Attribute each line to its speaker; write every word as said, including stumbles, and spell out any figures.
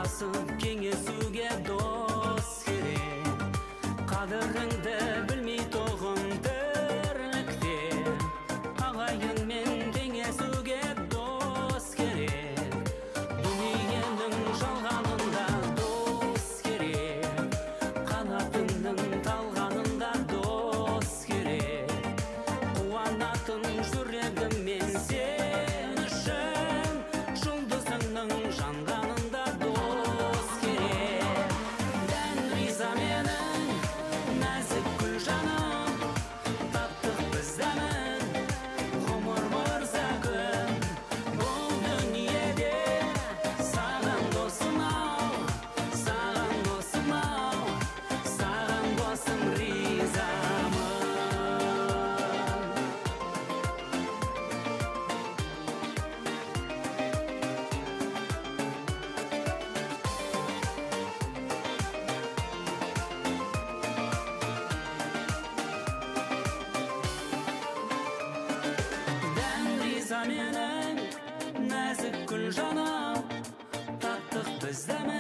Speaker 1: араласып кеңесуге дос керек. Қадіріңді білмей тоғын тірлікте, ағайынмен кеңесуге дос керек. Дүниенің жалғанында дос керек, қанатының талғанында дос керек. Қуанатын жүрегіммен сен үшін, жұлдызыңның жанғанында дос керек. Дән риза менің нәзік гүл жаным, таптық біз дәмін, ғұмыр мырза күн. Бұл дүниеде саған досым-ау, саған досым-ау, саған досым ризамын. Дән риза менің нәзік гүл жаным, таптық біз дәмін.